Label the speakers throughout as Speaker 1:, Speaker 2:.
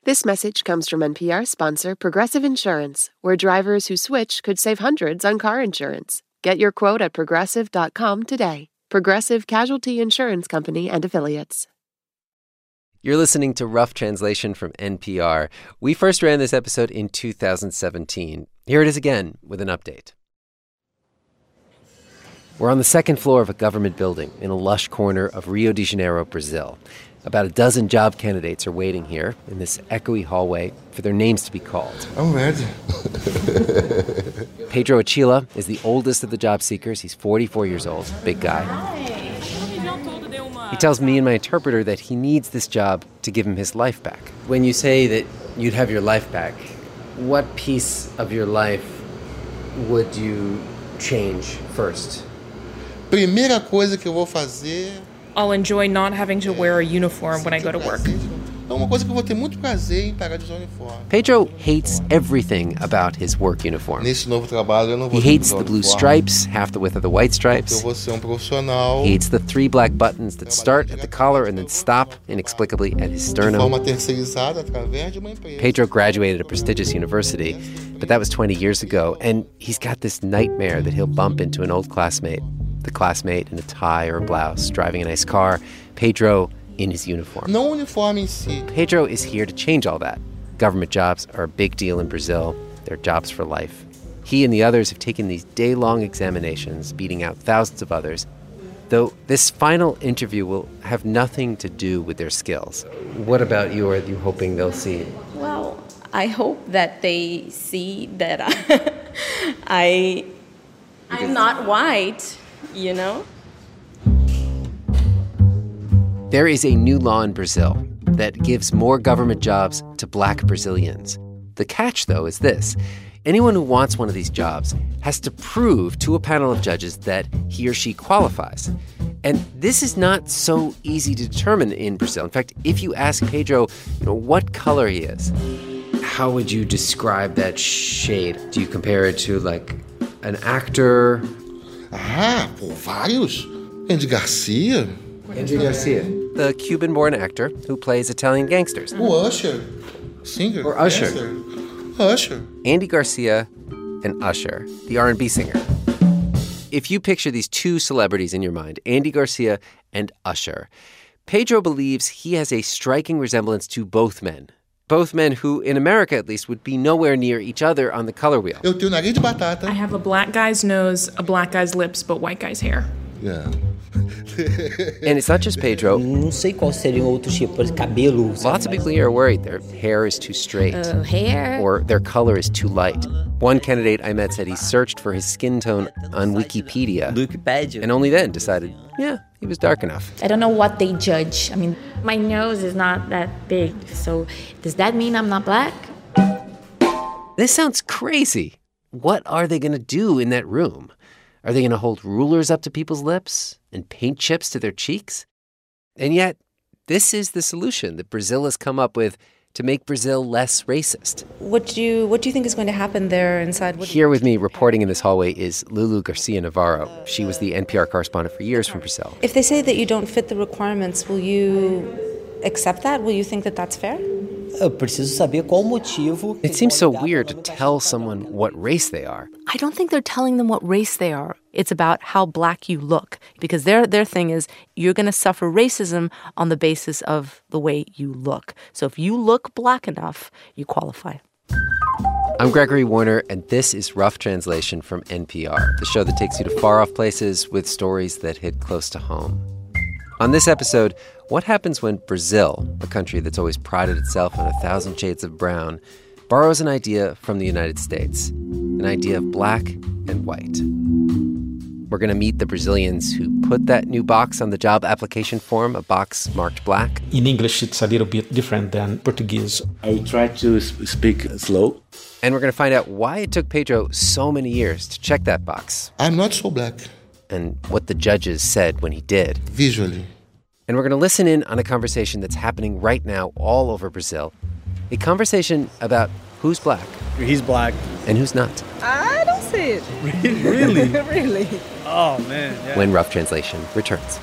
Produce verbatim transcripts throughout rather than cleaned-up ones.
Speaker 1: This message comes from N P R sponsor Progressive Insurance, where drivers who switch could save hundreds on car insurance. Get your quote at progressive dot com today. Progressive Casualty Insurance Company and Affiliates.
Speaker 2: You're listening to Rough Translation from N P R. We first ran this episode in two thousand seventeen. Here it is again with an update. We're on the second floor of a government building in a lush corner of Rio de Janeiro, Brazil. About a dozen job candidates are waiting here in this echoey hallway for their names to be called.
Speaker 3: I'm ready.
Speaker 2: Pedro Achila is the oldest of the job seekers. He's forty-four years old, big guy. He tells me and my interpreter that he needs this job to give him his life back. When you say that you'd have your life back, what piece of your life would you change first?
Speaker 3: Primeira coisa que eu vou fazer...
Speaker 4: I'll enjoy not having to wear a uniform when I go to work.
Speaker 3: É uma coisa que eu vou ter muito prazer em parar de usar uniforme.
Speaker 2: Pedro hates everything about his work uniform.
Speaker 3: Nesse novo trabalho eu não vou
Speaker 2: He hates the blue stripes, half the width of the white stripes.
Speaker 3: Eu vou ser um profissional.
Speaker 2: He hates the three black buttons that start at the collar and then stop inexplicably at his sternum.
Speaker 3: De forma terceirizada através de uma empresa.
Speaker 2: Pedro graduated at a prestigious university, but that was twenty years ago, and he's got this nightmare that he'll bump into an old classmate. The classmate in a tie or a blouse, driving a nice car. Pedro in his uniform.
Speaker 3: Não o uniforme em si.
Speaker 2: Pedro is here to change all that. Government jobs are a big deal in Brazil. They're jobs for life. He and the others have taken these day-long examinations, beating out thousands of others. Though this final interview will have nothing to do with their skills. What about you? Are you hoping they'll see?
Speaker 5: Well, I hope that they see that I, I'm not white. You know?
Speaker 2: There is a new law in Brazil that gives more government jobs to black Brazilians. The catch, though, is this. Anyone who wants one of these jobs has to prove to a panel of judges that he or she qualifies. And this is not so easy to determine in Brazil. In fact, if you ask Pedro, you know, what color he is, how would you describe that shade? Do you compare it to, like, an actor?
Speaker 3: Ah, pô, vários. Andy Garcia.
Speaker 2: Andy Garcia. The Cuban-born actor who plays Italian gangsters.
Speaker 3: O Usher. Singer.
Speaker 2: Or Usher.
Speaker 3: Dancer. Usher.
Speaker 2: Andy Garcia and Usher, the R and B singer. If you picture these two celebrities in your mind, Andy Garcia and Usher, Pedro believes he has a striking resemblance to both men. Both men who, in America at least, would be nowhere near each other on the color wheel.
Speaker 3: Eu tenho nariz de batata.
Speaker 4: I have a black guy's nose, a black guy's lips, but white guy's hair.
Speaker 3: Yeah.
Speaker 2: And it's not just Pedro.
Speaker 6: Não sei qual seriam outros tipos, cabelo.
Speaker 2: Lots of people here are worried their hair is too straight.
Speaker 5: Uh, hair?
Speaker 2: Or their color is too light. One candidate I met said he searched for his skin tone on Wikipedia.
Speaker 6: Wikipedia.
Speaker 2: And only then decided, yeah, he was dark enough.
Speaker 5: I don't know what they judge. I mean, my nose is not that big, so does that mean I'm not black?
Speaker 2: This sounds crazy. What are they going to do in that room? Are they going to hold rulers up to people's lips and paint chips to their cheeks? And yet, this is the solution that Brazil has come up with to make Brazil less racist.
Speaker 7: What do you what do you think is going to happen there inside? What
Speaker 2: Here with me reporting in this hallway is Lulu Garcia Navarro. She was the N P R correspondent for years from Brazil.
Speaker 7: If they say that you don't fit the requirements, will you accept that? Will you think that that's fair?
Speaker 6: Eu preciso saber qual motivo.
Speaker 2: It seems so weird to tell someone what race they are.
Speaker 8: I don't think they're telling them what race they are. It's about how black you look, because their their thing is you're going to suffer racism on the basis of the way you look. So if you look black enough, you qualify.
Speaker 2: I'm Gregory Warner, and this is Rough Translation from N P R, the show that takes you to far-off places with stories that hit close to home. On this episode, what happens when Brazil, a country that's always prided itself on a thousand shades of brown, borrows an idea from the United States, an idea of black and white? We're going to meet the Brazilians who put that new box on the job application form, a box marked black.
Speaker 9: In English, it's a little bit different than Portuguese.
Speaker 10: I will try to speak slow.
Speaker 2: And we're going to find out why it took Pedro so many years to check that box.
Speaker 3: I'm not so black.
Speaker 2: And what the judges said when he did.
Speaker 3: Visually.
Speaker 2: And we're going to listen in on a conversation that's happening right now all over Brazil. A conversation about who's black.
Speaker 11: He's black.
Speaker 2: And who's not.
Speaker 12: I don't see it.
Speaker 11: Really?
Speaker 12: Really?
Speaker 11: Oh, man. Yeah.
Speaker 2: When Rough Translation returns.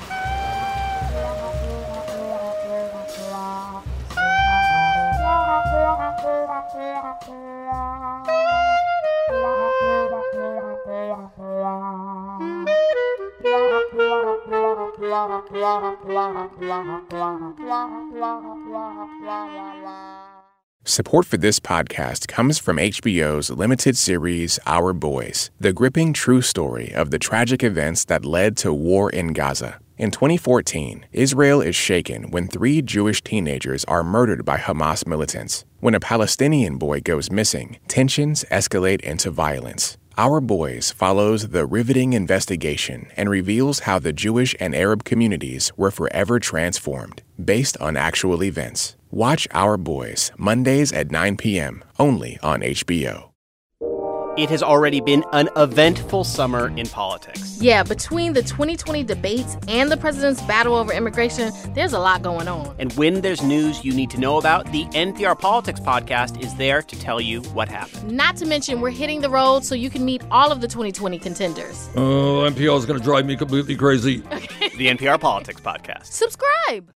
Speaker 12: Support for this podcast comes from H B O's limited series, Our Boys, the gripping true story of the tragic events that led to war in Gaza. In twenty fourteen, Israel is shaken when three Jewish teenagers are murdered by Hamas militants. When a Palestinian boy goes missing, tensions escalate into violence. Our Boys follows the riveting investigation and reveals how the Jewish and Arab communities were forever transformed, based on actual events. Watch Our Boys, Mondays at nine p.m., only on H B O.
Speaker 13: It has already been an eventful summer in politics.
Speaker 14: Yeah, between the twenty twenty debates and the president's battle over immigration, there's a lot going on.
Speaker 13: And when there's news you need to know about, the N P R Politics podcast is there to tell you what happened.
Speaker 14: Not to mention, we're hitting the road so you can meet all of the twenty twenty contenders.
Speaker 15: Oh, N P R is going to drive me completely crazy.
Speaker 13: The N P R Politics podcast.
Speaker 14: Subscribe.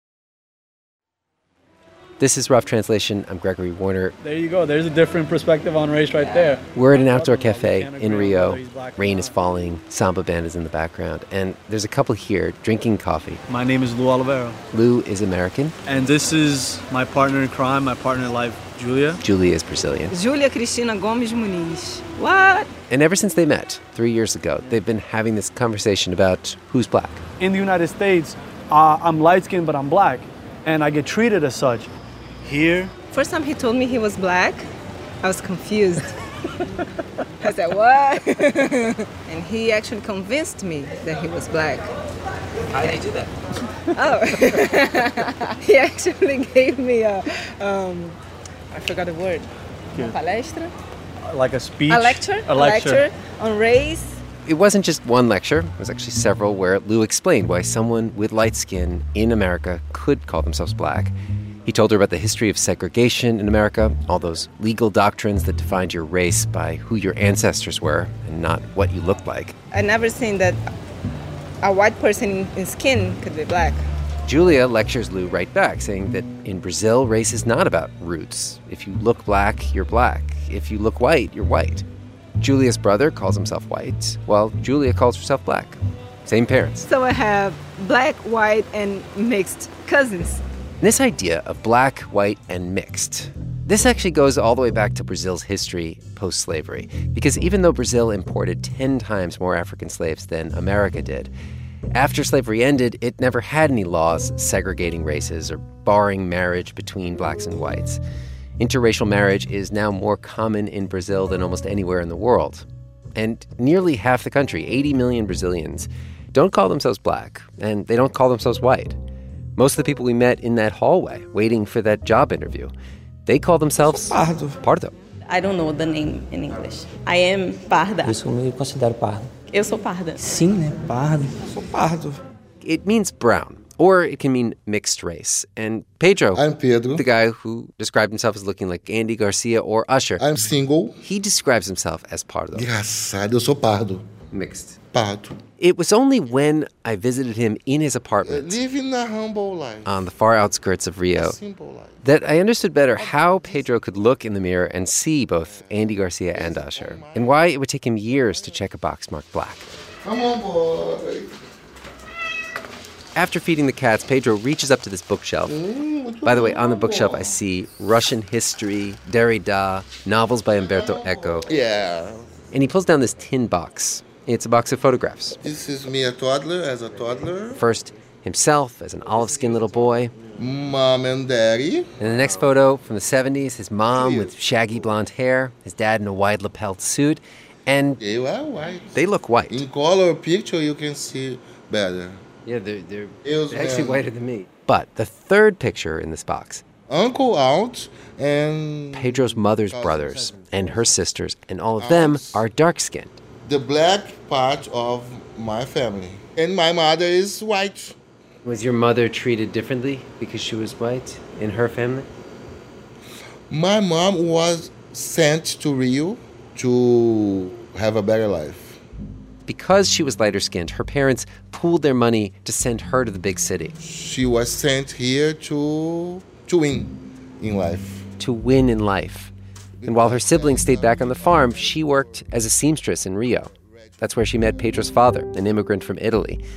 Speaker 2: This is Rough Translation. I'm Gregory Warner.
Speaker 11: There you go. There's a different perspective on race right there.
Speaker 2: We're at an outdoor cafe in Rio. Rain is falling. Samba band is in the background. And there's a couple here drinking coffee.
Speaker 11: My name is Lou Oliveira.
Speaker 2: Lou is American.
Speaker 11: And this is my partner in crime, my partner in life, Julia.
Speaker 2: Julia is Brazilian.
Speaker 16: Julia Cristina Gomes Muniz. What?
Speaker 2: And ever since they met three years ago, they've been having this conversation about who's black.
Speaker 11: In the United States, uh, I'm light-skinned, but I'm black. And I get treated as such. Here.
Speaker 16: First time he told me he was black, I was confused. I said, what? And he actually convinced me that he was black.
Speaker 6: How did he do that?
Speaker 16: Oh. He actually gave me a, um, I forgot the word.
Speaker 11: Yeah.
Speaker 16: Uma palestra?
Speaker 11: Like a speech?
Speaker 16: A lecture.
Speaker 11: A lecture.
Speaker 16: A lecture on race.
Speaker 2: It wasn't just one lecture. It was actually several where Lou explained why someone with light skin in America could call themselves black. He told her about the history of segregation in America, all those legal doctrines that defined your race by who your ancestors were and not what you looked like.
Speaker 16: I never seen that a white person in skin could be black.
Speaker 2: Julia lectures Lou right back, saying that in Brazil, race is not about roots. If you look black, you're black. If you look white, you're white. Julia's brother calls himself white, while Julia calls herself black. Same parents.
Speaker 16: So I have black, white, and mixed cousins.
Speaker 2: This idea of black, white, and mixed, this actually goes all the way back to Brazil's history post-slavery. Because even though Brazil imported ten times more African slaves than America did, after slavery ended, it never had any laws segregating races or barring marriage between blacks and whites. Interracial marriage is now more common in Brazil than almost anywhere in the world. And nearly half the country, eighty million Brazilians, don't call themselves black, and they don't call themselves white. Most of the people we met in that hallway waiting for that job interview, they call themselves
Speaker 3: Pardo.
Speaker 2: Pardo.
Speaker 5: I don't know the name in English. I am parda.
Speaker 6: Eu sou, me considero pardo.
Speaker 5: Eu sou parda.
Speaker 6: Sim, né? Pardo.
Speaker 3: Sou pardo.
Speaker 2: It means brown, or it can mean mixed race. And Pedro,
Speaker 3: I'm Pedro,
Speaker 2: the guy who described himself as looking like Andy Garcia or Usher.
Speaker 3: I'm single.
Speaker 2: He describes himself as Pardo.
Speaker 3: Engraçado, eu sou pardo.
Speaker 2: Mixed.
Speaker 3: Pardo.
Speaker 2: It was only when I visited him in his apartment,
Speaker 3: living a humble life,
Speaker 2: on the far outskirts of Rio,
Speaker 3: a simple life,
Speaker 2: that I understood better how Pedro could look in the mirror and see both Andy Garcia and Usher, and why it would take him years to check a box marked black.
Speaker 3: Come on, boy.
Speaker 2: After feeding the cats, Pedro reaches up to this bookshelf.
Speaker 3: Mm,
Speaker 2: By the way, on the bookshelf, I see Russian history, Derrida, novels by Umberto Eco.
Speaker 3: Yeah.
Speaker 2: And he pulls down this tin box. It's a box of photographs.
Speaker 3: This is me a toddler, as a toddler.
Speaker 2: First, himself as an olive-skinned little boy.
Speaker 3: Mom and daddy.
Speaker 2: And the next photo from the seventies, his mom with shaggy blonde hair, his dad in a wide-lapelled suit, and
Speaker 3: they are white.
Speaker 2: They look white.
Speaker 3: In color picture, you can see better.
Speaker 2: Yeah, they're, they're
Speaker 3: Deus
Speaker 2: actually
Speaker 3: man.
Speaker 2: whiter than me. But the third picture in this box,
Speaker 3: Uncle, aunt, and
Speaker 2: Pedro's mother's brothers and her sisters, and all of them are dark-skinned.
Speaker 3: The black part of my family. And my mother is white.
Speaker 2: Was your mother treated differently because she was white in her family?
Speaker 3: My mom was sent to Rio to have a better life.
Speaker 2: Because she was lighter-skinned, her parents pooled their money to send her to the big city.
Speaker 3: She was sent here to to win in life.
Speaker 2: To win in life. And while her siblings stayed back on the farm, she worked as a seamstress in Rio. That's where she met Pedro's father, an immigrant from Italy.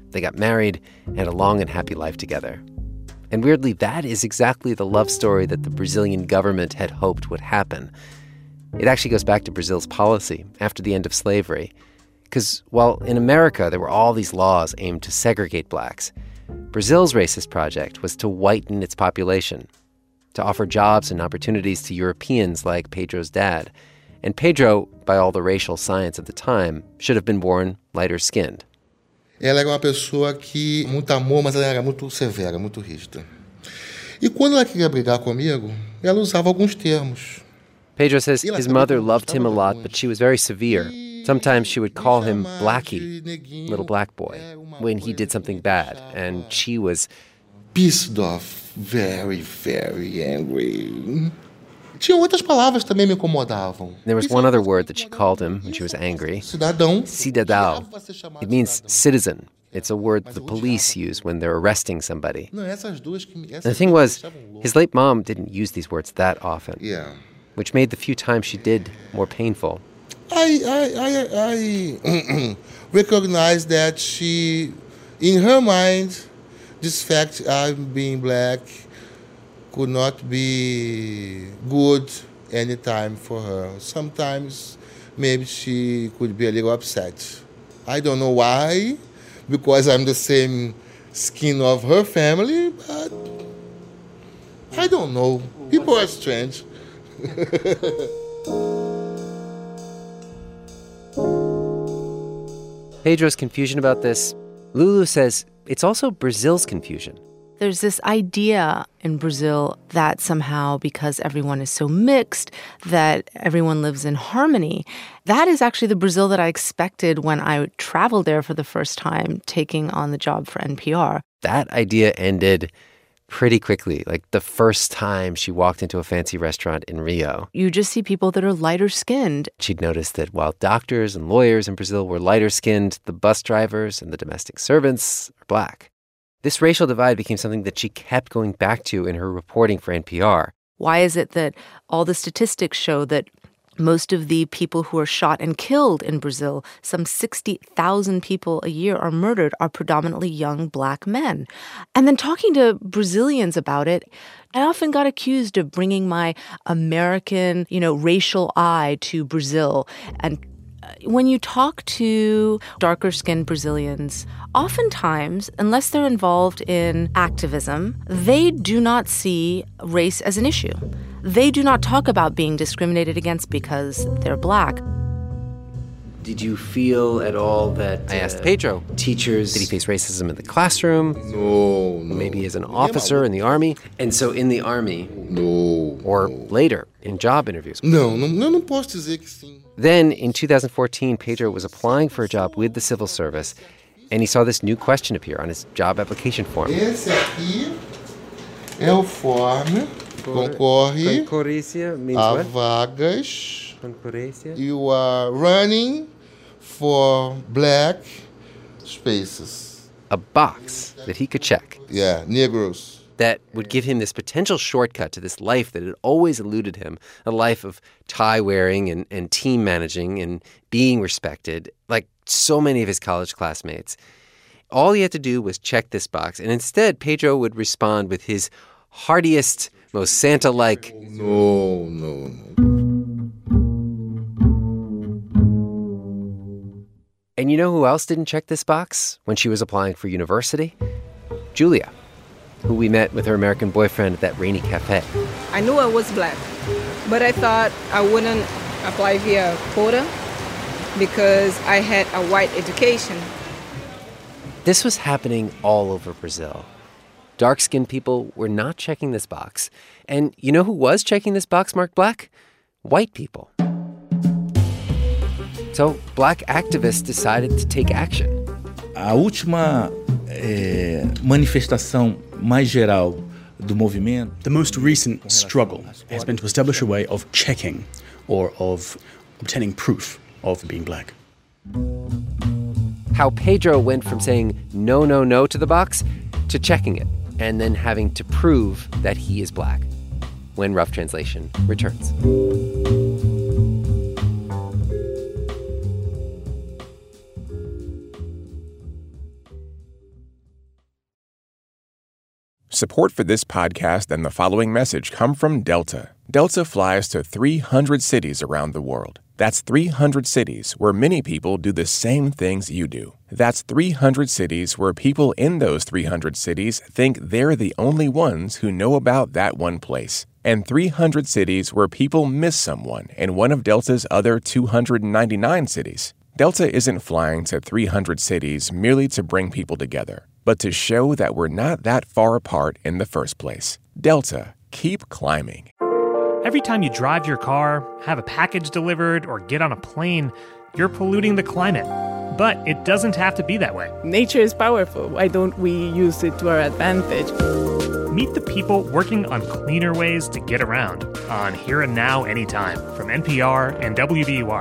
Speaker 2: They got married and had a long and happy life together. And weirdly, that is exactly the love story that the Brazilian government had hoped would happen. It actually goes back to Brazil's policy after the end of slavery. Because while in America there were all these laws aimed to segregate blacks, Brazil's racist project was to whiten its population, to offer jobs and opportunities to Europeans like Pedro's dad. And Pedro, by all the racial science of the time, should have been born lighter-skinned.
Speaker 3: Ela era uma pessoa que muito amor, mas ela era muito severa, muito rígida. E quando ela queria brigar comigo, ela usava alguns termos.
Speaker 2: Pedro says his mother loved him a lot, but she was very severe. Sometimes she would call him Blackie, little black boy, when he did something bad, and she was
Speaker 3: pissed off, very, very angry. Tinha outras palavras que também me incomodavam.
Speaker 2: There was one other word that she called him when she was angry.
Speaker 3: Cidadão.
Speaker 2: Cidadão. It means citizen. It's a word the police use when they're arresting somebody. The thing was, his late mom didn't use these words that often,
Speaker 3: yeah.
Speaker 2: which made the few times she did more painful.
Speaker 3: I, I, I, I recognize that she, in her mind, this fact of being black could not be good any time for her. Sometimes maybe she could be a little upset. I don't know why, because I'm the same skin of her family, but I don't know. People are strange.
Speaker 2: Pedro's confusion about this, Lulu says it's also Brazil's confusion.
Speaker 8: There's this idea in Brazil that somehow because everyone is so mixed, that everyone lives in harmony. That is actually the Brazil that I expected when I traveled there for the first time, taking on the job for N P R.
Speaker 2: That idea ended pretty quickly, like the first time she walked into a fancy restaurant in Rio.
Speaker 8: You just see people that are lighter skinned.
Speaker 2: She'd noticed that while doctors and lawyers in Brazil were lighter skinned, the bus drivers and the domestic servants are black. This racial divide became something that she kept going back to in her reporting for N P R.
Speaker 8: Why is it that all the statistics show that most of the people who are shot and killed in Brazil, some sixty thousand people a year are murdered, are predominantly young black men? And then talking to Brazilians about it, I often got accused of bringing my American, you know, racial eye to Brazil. And when you talk to darker-skinned Brazilians, oftentimes, unless they're involved in activism, they do not see race as an issue. They do not talk about being discriminated against because they're black.
Speaker 2: Did you feel at all that... I asked Pedro. Teachers... Did he face racism in the classroom?
Speaker 3: No, no.
Speaker 2: Maybe as an officer in the army? And so in the army...
Speaker 3: No.
Speaker 2: Or later, in job interviews?
Speaker 3: No, no, no, não posso dizer que sim.
Speaker 2: Then, in two thousand fourteen, Pedro was applying for a job with the civil service, and he saw this new question appear on his job application form.
Speaker 3: Esse aqui é o form. Concorre a vagas. You are running for black spaces.
Speaker 2: A box that he could check.
Speaker 3: Yeah, Negroes.
Speaker 2: That would give him this potential shortcut to this life that had always eluded him, a life of tie-wearing and, and team managing and being respected, like so many of his college classmates. All he had to do was check this box, and instead Pedro would respond with his heartiest, most Santa-like,
Speaker 3: No, no, no.
Speaker 2: And you know who else didn't check this box when she was applying for university? Julia, who we met with her American boyfriend at that rainy cafe.
Speaker 16: I knew I was black, but I thought I wouldn't apply via quota because I had a white education.
Speaker 2: This was happening all over Brazil. Dark-skinned people were not checking this box. And you know who was checking this box marked black? White people. So black activists decided to take action.
Speaker 10: A última eh, manifestação mais geral do movimento.
Speaker 17: The most recent struggle has been to establish a way of checking or of obtaining proof of being black.
Speaker 2: How Pedro went from saying no, no, no to the box to checking it and then having to prove that he is black. When Rough Translation returns.
Speaker 12: Support for this podcast and the following message come from Delta. Delta flies to three hundred cities around the world. That's three hundred cities where many people do the same things you do. That's three hundred cities where people in those three hundred cities think they're the only ones who know about that one place. And three hundred cities where people miss someone in one of Delta's other two hundred ninety-nine cities. Delta isn't flying to three hundred cities merely to bring people together, but to show that we're not that far apart in the first place. Delta, keep climbing.
Speaker 18: Every time you drive your car, have a package delivered, or get on a plane, you're polluting the climate. But it doesn't have to be that way.
Speaker 19: Nature is powerful. Why don't we use it to our advantage?
Speaker 18: Meet the people working on cleaner ways to get around on Here and Now Anytime from N P R and W B U R.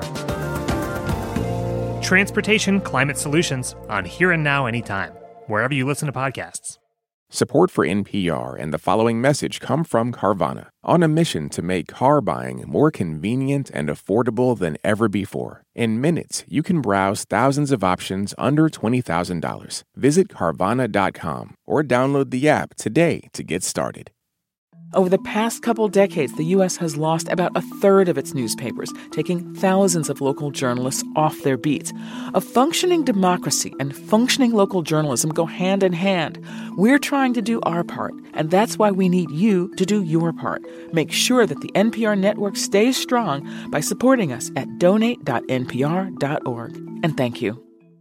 Speaker 18: Transportation Climate Solutions on Here and Now Anytime, wherever you listen to podcasts.
Speaker 12: Support for N P R and the following message come from Carvana, on a mission to make car buying more convenient and affordable than ever before. In minutes, you can browse thousands of options under twenty thousand dollars. Visit Carvana dot com or download the app today to get started.
Speaker 20: Over the past couple decades, the U S has lost about a third of its newspapers, taking thousands of local journalists off their beats. A functioning democracy and functioning local journalism go hand in hand. We're trying to do our part, and that's why we need you to do your part. Make sure that the N P R network stays strong by supporting us at donate dot N P R dot org. And thank you.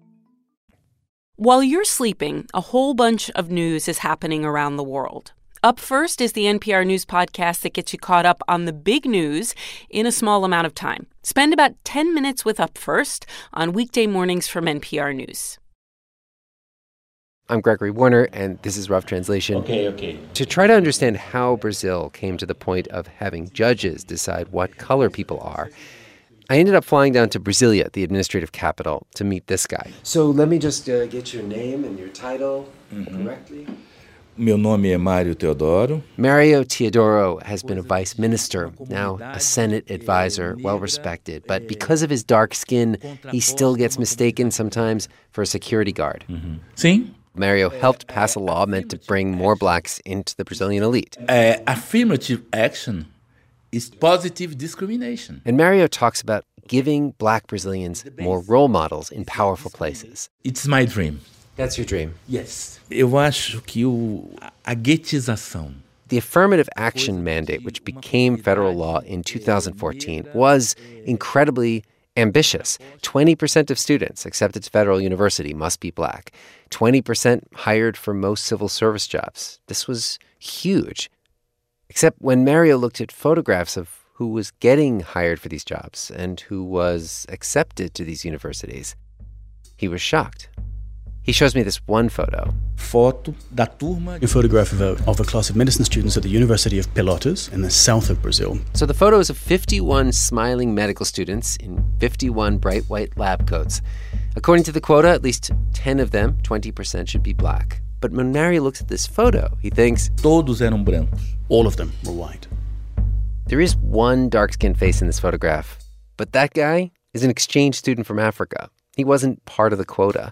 Speaker 21: While you're sleeping, a whole bunch of news is happening around the world. Up First is the N P R News podcast that gets you caught up on the big news in a small amount of time. Spend about ten minutes with Up First on weekday mornings from N P R News.
Speaker 2: I'm Gregory Warner, and this is Rough Translation.
Speaker 10: Okay, okay.
Speaker 2: To try to understand how Brazil came to the point of having judges decide what color people are, I ended up flying down to Brasilia, the administrative capital, to meet this guy. So let me just uh, get your name and your title mm-hmm. correctly.
Speaker 10: Meu nome é Mário Teodoro.
Speaker 2: Mario Teodoro has been a vice minister, now a Senate advisor, well-respected. But because of his dark skin, he still gets mistaken sometimes for a security guard.
Speaker 10: Mm-hmm. Sim.
Speaker 2: Mario helped pass a law meant to bring more blacks into the Brazilian elite.
Speaker 10: Uh, affirmative action is positive discrimination.
Speaker 2: And Mario talks about giving black Brazilians more role models in powerful places.
Speaker 10: It's my dream.
Speaker 2: That's your dream?
Speaker 10: Yes. Eu acho que o, a guetização.
Speaker 2: The affirmative action mandate, which became federal law in two thousand fourteen, was incredibly ambitious. twenty percent of students accepted to federal university must be black. twenty percent hired for most civil service jobs. This was huge. Except when Mario looked at photographs of who was getting hired for these jobs and who was accepted to these universities, he was shocked. He shows me this one photo.
Speaker 10: Foto da turma.
Speaker 17: A photograph of a, of a class of medicine students at the University of Pelotas in the south of Brazil.
Speaker 2: So the photo is of fifty-one smiling medical students in fifty-one bright white lab coats. According to the quota, at least ten of them, twenty percent, should be black. But when Mario looks at this photo, he thinks...
Speaker 10: Todos eram brancos.
Speaker 17: All of them were white.
Speaker 2: There is one dark-skinned face in this photograph, but that guy is an exchange student from Africa. He wasn't part of the quota.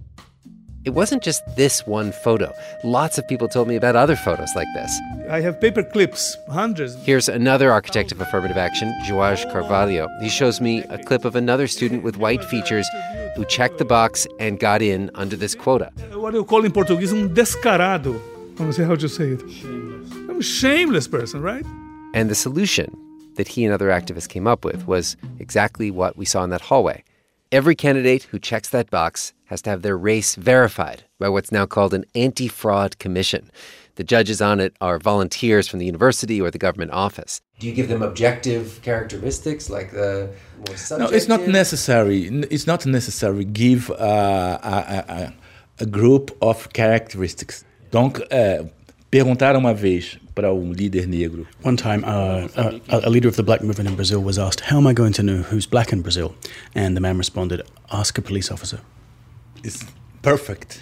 Speaker 2: It wasn't just this one photo. Lots of people told me about other photos like this.
Speaker 22: I have paper clips, hundreds.
Speaker 2: Here's another architect of affirmative action, João Carvalho. He shows me a clip of another student with white features who checked the box and got in under this quota.
Speaker 22: What you call in Portuguese um descarado. I don't know how to say it. Shameless. I'm a shameless person, right?
Speaker 2: And the solution that he and other activists came up with was exactly what we saw in that hallway. Every candidate who checks that box has to have their race verified by what's now called an anti-fraud commission. The judges on it are volunteers from the university or the government office. Do you give them objective characteristics like the more subjective?
Speaker 10: No, it's not necessary. It's not necessary. Give uh, a, a, a group of characteristics. Donc, uh, perguntaram uma vez para um líder negro.
Speaker 17: One time, uh, a, a leader of the black movement in Brazil was asked, how am I going to know who's black in Brazil? And the man responded, ask a police officer.
Speaker 10: It's perfect.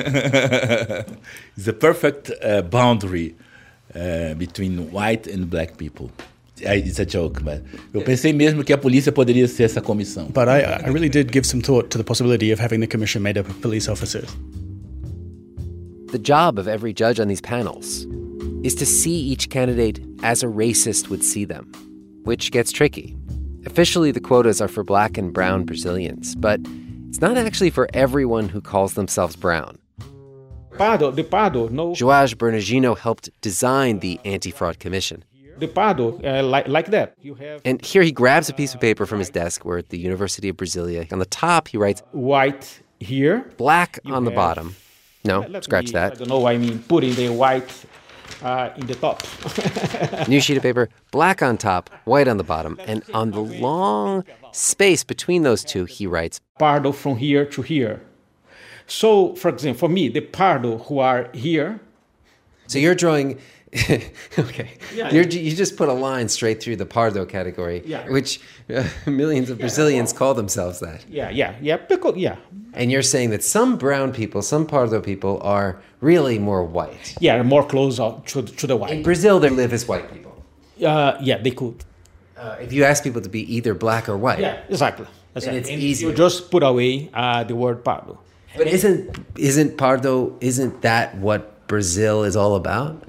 Speaker 10: It's a perfect uh, boundary uh, between white and black people. It's a joke, but eu pensei mesmo que a polícia poderia ser essa comissão.
Speaker 17: But I, I really did give some thought to the possibility of having the commission made up of police officers.
Speaker 2: The job of every judge on these panels is to see each candidate as a racist would see them, which gets tricky. Officially, the quotas are for black and brown Brazilians, but it's not actually for everyone who calls themselves brown.
Speaker 9: Pardo, the Pardo, no.
Speaker 2: Joás Bernardino helped design the Anti-Fraud Commission.
Speaker 9: The Pardo, uh, like, like that. You have
Speaker 2: and here he grabs a piece of paper from his desk. We're at the University of Brasilia. On the top, he writes,
Speaker 9: white here.
Speaker 2: Black
Speaker 9: you
Speaker 2: on the
Speaker 9: have,
Speaker 2: bottom. No,
Speaker 9: let
Speaker 2: scratch
Speaker 9: me,
Speaker 2: that.
Speaker 9: I don't know why I mean putting the white uh, in the top.
Speaker 2: New sheet of paper, black on top, white on the bottom. And on the long space between those two, he writes,
Speaker 9: Pardo from here to here. So, for example, for me, the Pardo who are here.
Speaker 2: So you're drawing... okay.
Speaker 9: Yeah.
Speaker 2: You're, you just put a line straight through the Pardo category,
Speaker 9: yeah.
Speaker 2: which uh, millions of Brazilians yeah. call themselves that.
Speaker 9: Yeah, yeah, yeah, because, yeah.
Speaker 2: And you're saying that some brown people, some Pardo people are really more white.
Speaker 9: Yeah, more close to, to the white.
Speaker 2: In Brazil, they live as white people.
Speaker 9: Uh, yeah, they could.
Speaker 2: Uh, if you ask people to be either black or white.
Speaker 9: Yeah, exactly. exactly.
Speaker 2: And it's
Speaker 9: and
Speaker 2: easy.
Speaker 9: You just put away uh, the word Pardo.
Speaker 2: But isn't isn't Pardo, isn't that what Brazil is all about?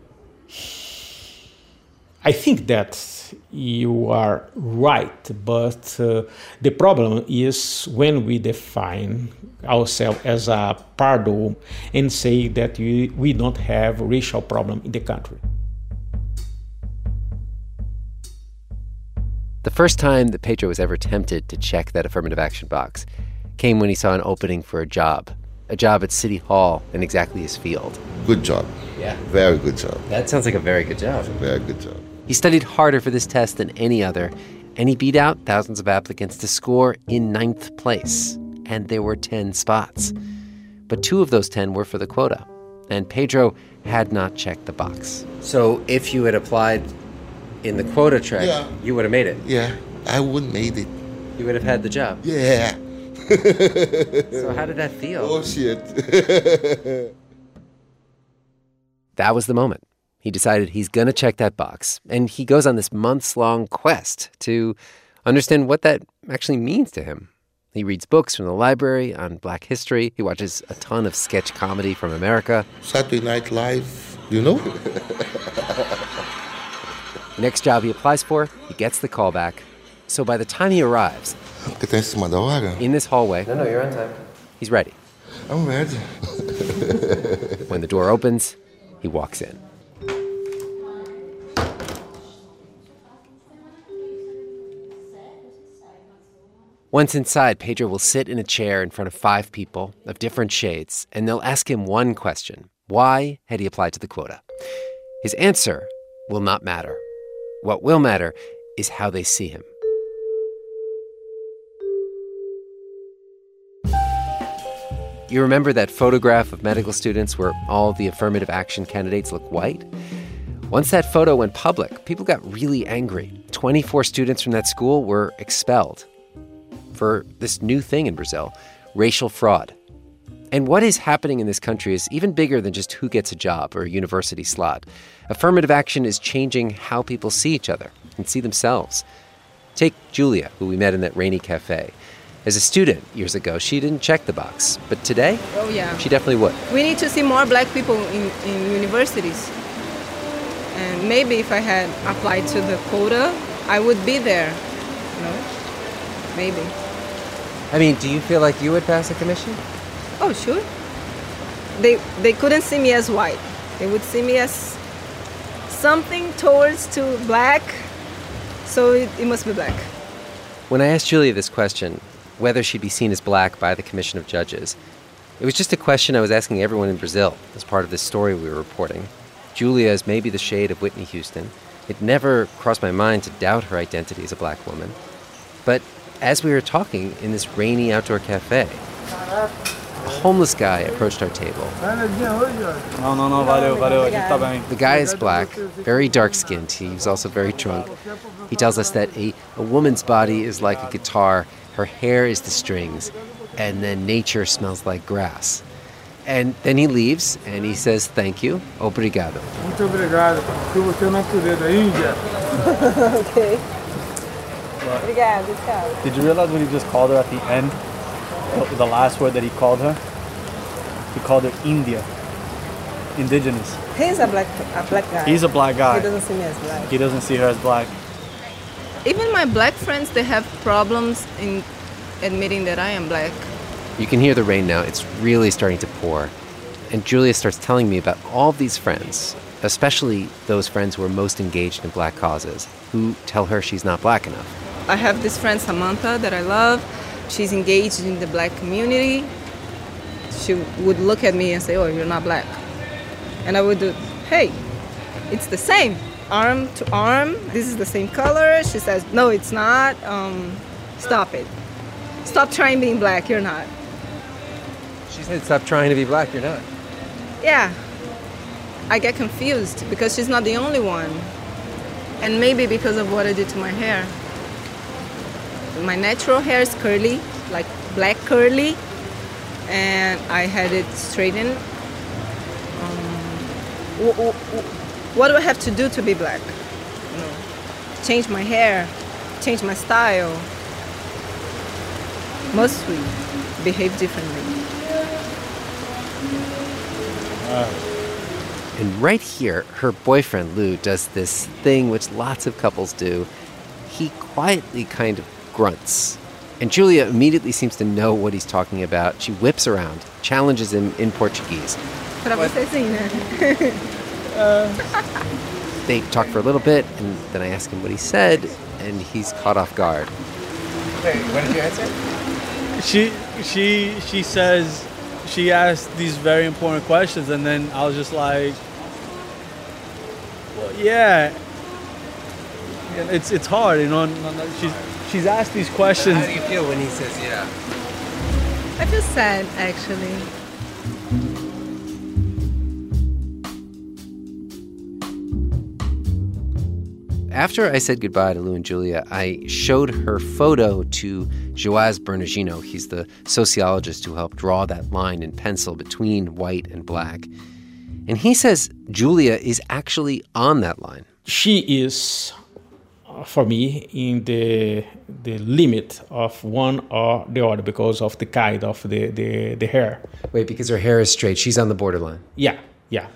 Speaker 9: I think that you are right, but uh, the problem is when we define ourselves as a Pardo and say that we, we don't have a racial problem in the country.
Speaker 2: The first time that Pedro was ever tempted to check that affirmative action box came when he saw an opening for a job, a job at City Hall in exactly his field.
Speaker 3: Good job.
Speaker 2: Yeah.
Speaker 3: Very good job.
Speaker 2: That sounds like a very good job.
Speaker 3: Very good job.
Speaker 2: He studied harder for this test than any other, and he beat out thousands of applicants to score in ninth place. And there were ten spots. But two of those ten were for the quota, and Pedro had not checked the box. So if you had applied in the quota track,
Speaker 3: yeah.
Speaker 2: you would have made it.
Speaker 3: Yeah, I would have made it.
Speaker 2: You would have had the job.
Speaker 3: Yeah.
Speaker 2: So how did that feel?
Speaker 3: Oh, shit.
Speaker 2: That was the moment. He decided he's going to check that box. And he goes on this months-long quest to understand what that actually means to him. He reads books from the library on black history. He watches a ton of sketch comedy from America.
Speaker 3: Saturday Night Live, you know?
Speaker 2: Next job he applies for, he gets the call back. So by the time he arrives... in this hallway... No, no, you're on time. He's ready.
Speaker 3: I'm ready.
Speaker 2: When the door opens, he walks in. Once inside, Pedro will sit in a chair in front of five people of different shades, and they'll ask him one question. Why had he applied to the quota? His answer will not matter. What will matter is how they see him. You remember that photograph of medical students where all the affirmative action candidates look white? Once that photo went public, people got really angry. twenty-four students from that school were expelled for this new thing in Brazil, racial fraud. And what is happening in this country is even bigger than just who gets a job or a university slot. Affirmative action is changing how people see each other and see themselves. Take Julia, who we met in that rainy cafe. As a student years ago, she didn't check the box. But today,
Speaker 16: oh, yeah.
Speaker 2: she definitely would.
Speaker 16: We need to see more black people in, in universities. And maybe if I had applied to the quota, I would be there. You know? Maybe.
Speaker 2: I mean, do you feel like you would pass a commission?
Speaker 16: Oh, sure. They they couldn't see me as white. They would see me as something towards to black, so it, it must be black.
Speaker 2: When I asked Julia this question, whether she'd be seen as black by the Commission of Judges, it was just a question I was asking everyone in Brazil as part of this story we were reporting. Julia is maybe the shade of Whitney Houston. It never crossed my mind to doubt her identity as a black woman. But as we were talking in this rainy outdoor cafe, a homeless guy approached our table.
Speaker 11: No, no, no, valeu, valeu, a gente tá bem.
Speaker 2: The guy is black, very dark-skinned. He's also very drunk. He tells us that a, a woman's body is like a guitar, her hair is the strings, and then nature smells like grass. And then he leaves, and he says, thank you, obrigado.
Speaker 11: Muito obrigado, que você não poder da Índia.
Speaker 16: Okay. Obrigado, tchau.
Speaker 11: Did you realize when he just called her at the end, the, the last word that he called her? He called her India. indigenous.
Speaker 16: He's a black a black guy.
Speaker 11: He's a black guy.
Speaker 16: He doesn't see me as black.
Speaker 11: He doesn't see her as black.
Speaker 16: Even my black friends, they have problems in admitting that I am black.
Speaker 2: You can hear the rain now. It's really starting to pour. And Julia starts telling me about all of these friends, especially those friends who are most engaged in black causes, who tell her she's not black enough.
Speaker 16: I have this friend, Samantha, that I love. She's engaged in the black community. She would look at me and say, oh, you're not black. And I would do, hey, it's the same. Arm to arm, this is the same color. She says, no, it's not. Um, stop it. Stop trying being black, you're not.
Speaker 2: She said, stop trying to be black, you're not.
Speaker 16: Yeah. I get confused because she's not the only one. And maybe because of what I did to my hair. My natural hair is curly, like black curly, and I had it straightened. Um, w- w- w- what do I have to do to be black? You know, change my hair, change my style. Must we behave differently?
Speaker 2: Uh. And right here, her boyfriend, Lou, does this thing which lots of couples do. He quietly kind of grunts. And Julia immediately seems to know what he's talking about. She whips around, challenges him in Portuguese.
Speaker 16: Pra você sim, né?
Speaker 2: They talk for a little bit, and then I ask him what he said, and he's caught off guard.
Speaker 6: Wait, what did you answer?
Speaker 11: She, she, she says, she asked these very important questions, and then I was just like, well, yeah. It's it's hard, you know. She's she's asked these questions.
Speaker 2: How do you feel when he says yeah?
Speaker 16: I feel sad, actually.
Speaker 2: After I said goodbye to Lou and Julia, I showed her photo to Joás Bernardino. He's the sociologist who helped draw that line in pencil between white and black. And he says Julia is actually on that line.
Speaker 9: She is, for me, in the the limit of one or the other because of the kind of the, the, the hair.
Speaker 2: Wait, because her hair is straight. She's on the borderline.
Speaker 9: Yeah, yeah.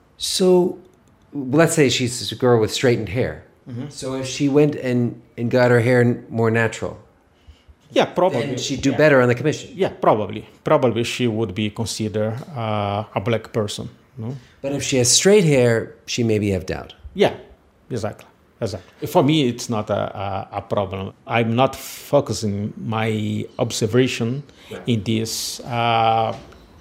Speaker 2: So let's say she's a girl with straightened hair. Mm-hmm. So if she went and, and got her hair more natural,
Speaker 9: yeah, probably
Speaker 2: then she'd do
Speaker 9: yeah.
Speaker 2: better on the commission.
Speaker 9: Yeah, probably. Probably she would be considered uh, a black person. No?
Speaker 2: But if she has straight hair, she maybe have doubt.
Speaker 9: Yeah, exactly. Exactly. For me, it's not a, a, a problem. I'm not focusing my observation yeah. in this uh,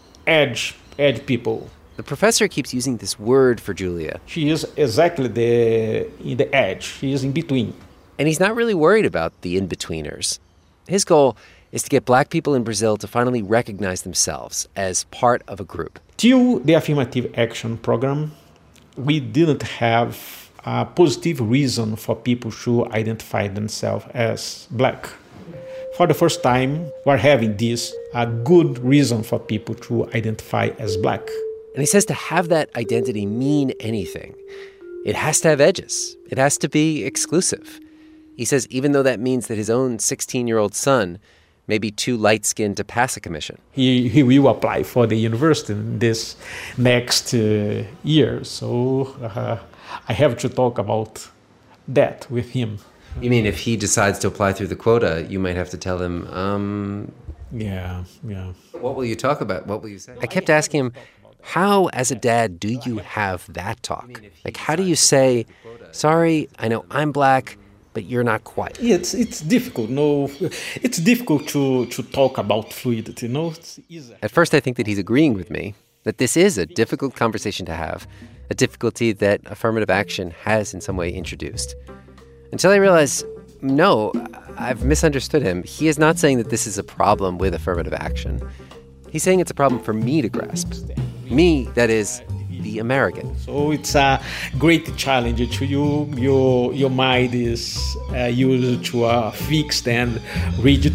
Speaker 9: edge, edge people.
Speaker 2: The professor keeps using this word for Julia.
Speaker 9: She is exactly the in the edge. She is in between.
Speaker 2: And he's not really worried about the in-betweeners. His goal is to get black people in Brazil to finally recognize themselves as part of a group.
Speaker 9: Till the affirmative action program, we didn't have a positive reason for people to identify themselves as black. For the first time, we're having this, a good reason for people to identify as black.
Speaker 2: And he says to have that identity mean anything, it has to have edges. It has to be exclusive. He says even though that means that his own sixteen-year-old son may be too light-skinned to pass a commission.
Speaker 9: He, he will apply for the university this next uh, year. So uh, I have to talk about that with him.
Speaker 2: You mean if he decides to apply through the quota, you might have to tell him, um...
Speaker 9: Yeah, yeah.
Speaker 2: What will you talk about? What will you say? I kept asking him, how, as a dad, do you have that talk? Like, how do you say, sorry, I know I'm black, but you're not quite?
Speaker 9: It's it's difficult. No, it's difficult to, to talk about fluidity. No, it's easy.
Speaker 2: At first, I think that he's agreeing with me, that this is a difficult conversation to have, a difficulty that affirmative action has in some way introduced. Until I realize, no, I've misunderstood him. He is not saying that this is a problem with affirmative action. He's saying it's a problem for me to grasp. Me, that is, the American.
Speaker 9: So it's a great challenge to you. Your, your mind is uh, used to a fixed and rigid.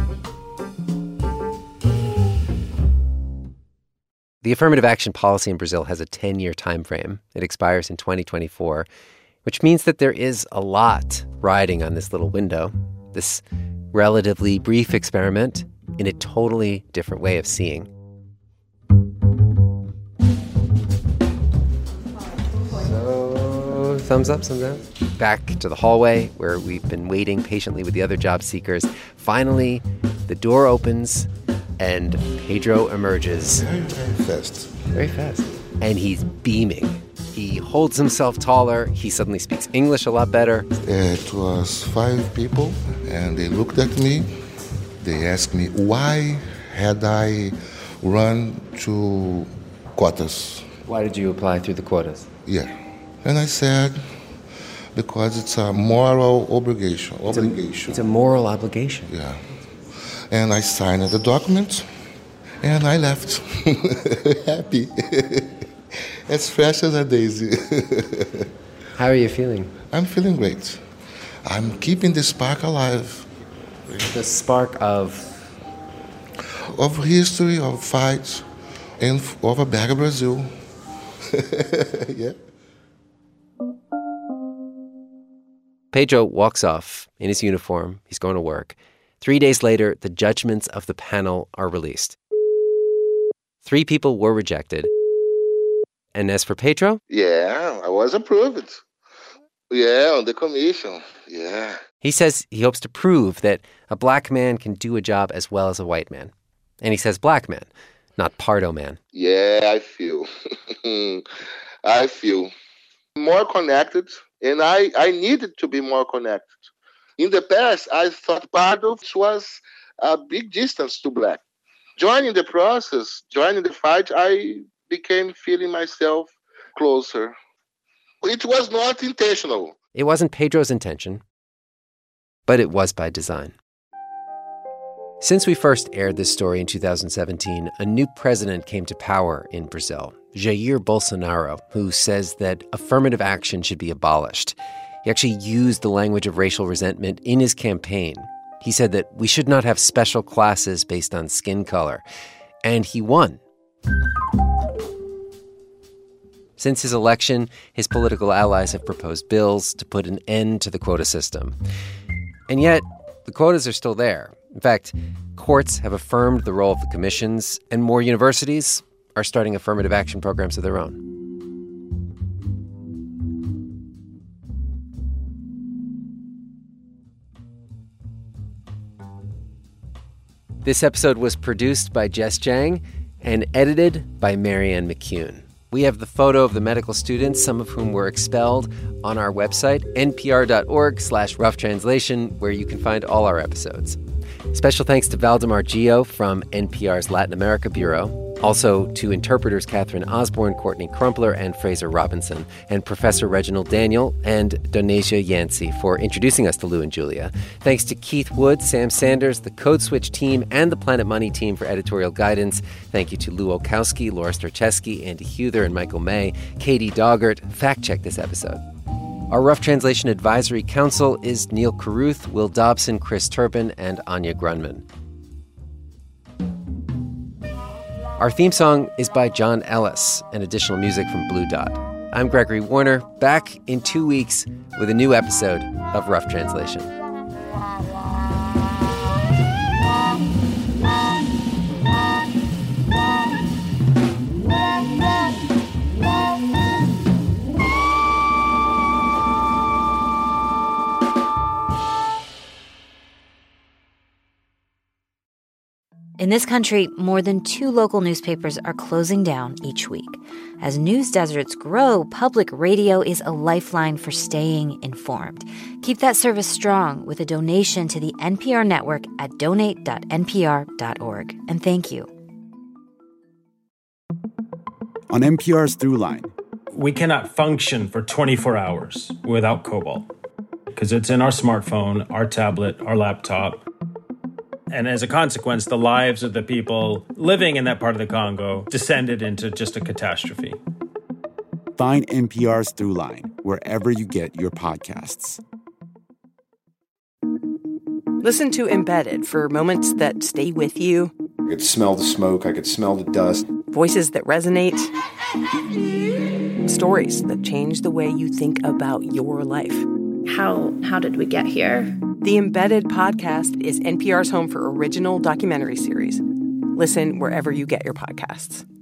Speaker 2: The affirmative action policy in Brazil has a ten-year time frame. It expires in twenty twenty-four, which means that there is a lot riding on this little window, this relatively brief experiment in a totally different way of seeing. thumbs up, thumbs down. Back to the hallway where we've been waiting patiently with the other job seekers. Finally, the door opens and Pedro emerges.
Speaker 3: Very, very fast.
Speaker 2: Very fast. And he's beaming. He holds himself taller. He suddenly speaks English a lot better.
Speaker 3: It was five people, and they looked at me. They asked me why had I run to quotas.
Speaker 2: Why did you apply through the quotas?
Speaker 3: Yeah. And I said, because it's a moral obligation.
Speaker 2: It's a,
Speaker 3: obligation.
Speaker 2: It's a moral obligation.
Speaker 3: Yeah. And I signed the document, and I left. Happy. As fresh as a daisy.
Speaker 2: How are you feeling?
Speaker 3: I'm feeling great. I'm keeping the spark alive.
Speaker 2: The spark of?
Speaker 3: Of history, of fights, and of a better Brazil. Yeah.
Speaker 2: Pedro walks off in his uniform. He's going to work. Three days later, the judgments of the panel are released. Three people were rejected. And as for Pedro?
Speaker 3: Yeah, I was approved. Yeah, on the commission. Yeah.
Speaker 2: He says he hopes to prove that a black man can do a job as well as a white man. And he says black man, not Pardo man.
Speaker 3: Yeah, I feel. I feel more connected, and I, I needed to be more connected. In the past, I thought Pardo was a big distance to black. Joining the process, joining the fight, I became feeling myself closer. It was not intentional.
Speaker 2: It wasn't Pedro's intention, but it was by design. Since we first aired this story in two thousand seventeen, a new president came to power in Brazil, Jair Bolsonaro, who says that affirmative action should be abolished. He actually used the language of racial resentment in his campaign. He said that we should not have special classes based on skin color. And he won. Since his election, his political allies have proposed bills to put an end to the quota system. And yet, the quotas are still there. In fact, courts have affirmed the role of the commissions, and more universities are starting affirmative action programs of their own. This episode was produced by Jess Jang and edited by Marianne McCune. We have the photo of the medical students, some of whom were expelled, on our website, npr.org slash rough translation, where you can find all our episodes. Special thanks to Valdemar Gio from N P R's Latin America Bureau. Also to interpreters Catherine Osborne, Courtney Crumpler, and Fraser Robinson, and Professor Reginald Daniel and Donasia Yancey for introducing us to Lou and Julia. Thanks to Keith Wood, Sam Sanders, the Code Switch team, and the Planet Money team for editorial guidance. Thank you to Lou Olkowski, Laura Starcheski, Andy Huther, and Michael May. Katie Doggart fact-checked this episode. Our Rough Translation Advisory Council is Neil Carruth, Will Dobson, Chris Turpin, and Anya Grunman. Our theme song is by John Ellis, and additional music from Blue Dot. I'm Gregory Warner, back in two weeks with a new episode of Rough Translation.
Speaker 1: In this country, more than two local newspapers are closing down each week. As news deserts grow, public radio is a lifeline for staying informed. Keep that service strong with a donation to the N P R network at donate dot n p r dot org. And thank you.
Speaker 4: On N P R's Throughline.
Speaker 23: We cannot function for twenty-four hours without cobalt because it's in our smartphone, our tablet, our laptop. And as a consequence, the lives of the people living in that part of the Congo descended into just a catastrophe.
Speaker 4: Find N P R's Throughline wherever you get your podcasts.
Speaker 24: Listen to Embedded for moments that stay with you.
Speaker 25: I could smell the smoke. I could smell the dust.
Speaker 24: Voices that resonate. Stories that change the way you think about your life.
Speaker 5: How, how did we get here?
Speaker 24: The Embedded podcast is N P R's home for original documentary series. Listen wherever you get your podcasts.